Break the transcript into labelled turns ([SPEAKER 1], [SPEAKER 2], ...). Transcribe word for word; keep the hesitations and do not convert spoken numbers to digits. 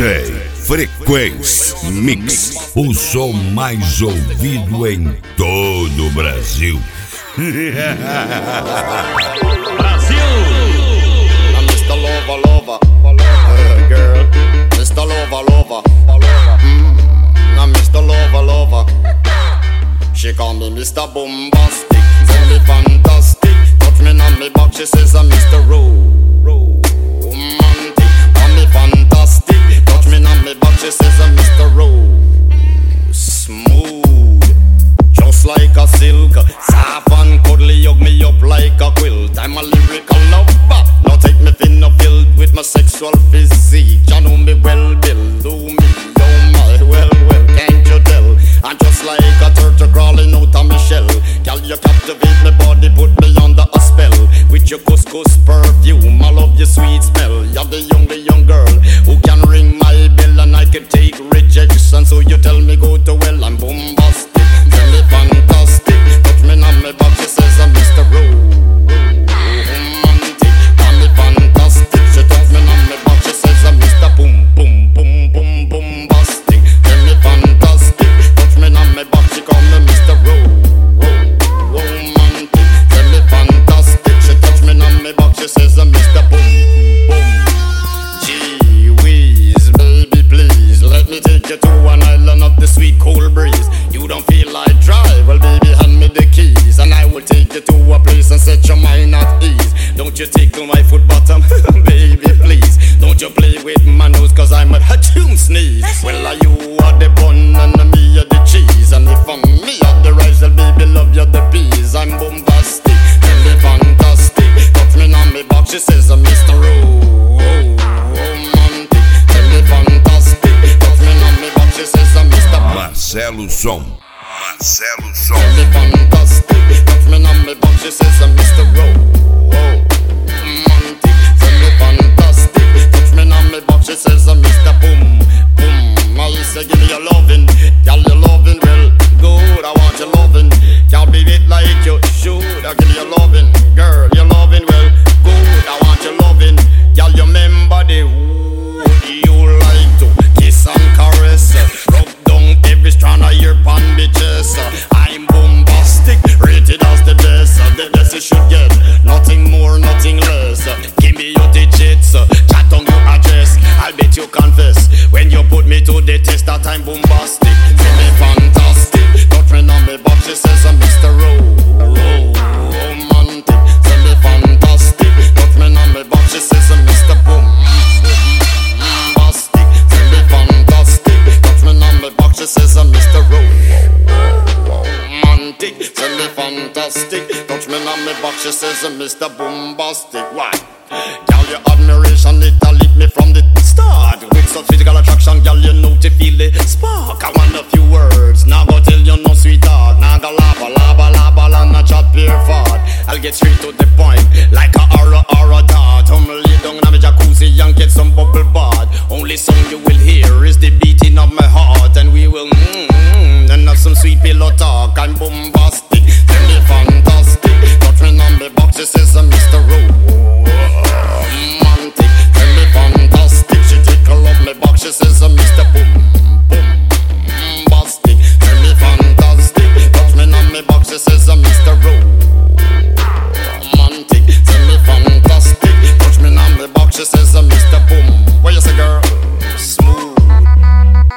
[SPEAKER 1] J Frequência Mix, o som mais ouvido em todo o Brasil.
[SPEAKER 2] Brasil!
[SPEAKER 3] I'm mister Lover, lover, uh, girl. mister Lover, lover, mm. I'm mister Lover, lover. She call me Mister Bombastic, tell me fantastic. Touch me on me back, she says I'm Mister Romantic. Call me fantastic, touch me on me back, she says I'm Mister Smooth, just like a silk. Soft and cuddly, hug me up like a quilt. I'm a lyrical lover, now take me thin or filled with my sexual physique. You know me well, Bill, do me, oh my, well, well, can't you tell? I'm just like a turtle crawling out of my shell. Girl, you captivate my body, put me under a spell. With your couscous perfume, I love your sweet smell. You're the young, the young girl who can ring my bell, and I can take rejection. So you tell me go to well, I'm bombastic, tell me fantastic. Touch me on my back, she says I'm Mister Romantic. Tell me fantastic, she touch me on my back, she says I'm Mister Boom, boom, boom, boom, bombastic. Tell me fantastic, touch me on my back, she call me Mister Romantic. Tell me fantastic, she touch me on my back, she says I'm Mister Boom, boom. Gee whiz, baby please, let me take you to an island of the sweet cold breeze. You don't feel like drive, well baby hand me the keys, and I will take you to a place and set your mind at ease. Don't you tickle my foot bottom, baby please. Don't you play with my nose, cause I'm a hatchoon sneeze. Well are you are the bun and me are the cheese, and if I'm me are the rice, well baby love you the peas. I'm bombastic, tell me fantastic. Touch me on me back, she says I'm Mister Romantic. Tell me fantastic, touch me on me back, she says I'm Mister
[SPEAKER 1] Marcelo Som. Marcelo Som.
[SPEAKER 3] Tell me fantastic, touch me on me back, she says I'm Mister Romantic. Tell me fantastic, touch me on me back, she says I'm Mister Boom, boom. I say give me your lovin', girl your lovin' well good. I want your lovin', can't be it like you should. I give you your lovin', girl your lovin' well good. I want your lovin', girl you remember the wood you like to kiss and caress, rub down every strand of your pan bitches. I'm bombastic, rated as the best, the best you should get, nothing more, nothing less. Give me your digits, chat on your address, I'll bet you confess when you put me to the test that I'm bombastic. Tell me fantastic, touch me on me back, she says I'm Mister Romantic. Tell me fantastic, touch me on me back, she says I'm Mister Bombastic. Tell me fantastic, touch me on me back, she says I'm Mister Romantic. Tell me fantastic, touch me on me back, she says I'm Mister Bombastic. Why? Girl, your admiration, it a lit me from the start. With such physical attraction, girl, you know to feel the spark. I want a few words, now go tell you no sweetheart. Now go lava, lava, lava, and not chat pure fart. I'll get straight to the point, like a aura, aura dart. I'm lay down in my jacuzzi and get some bubble bath. Only song you will hear is the beating of my heart, and we will mmm, and have some sweet pillow talk. I'm bombastic, tell me fantastic. Touch me on the box, she says I'm Mister Romantic. Tell me fantastic, she tickle up my box, she says I'm Mister Boom, Bombastic. Tell me fantastic, touch me on my box, she says I'm Mister Romantic. Tell me fantastic, touch me on my box, she says I'm Mister Boom. What you say, girl?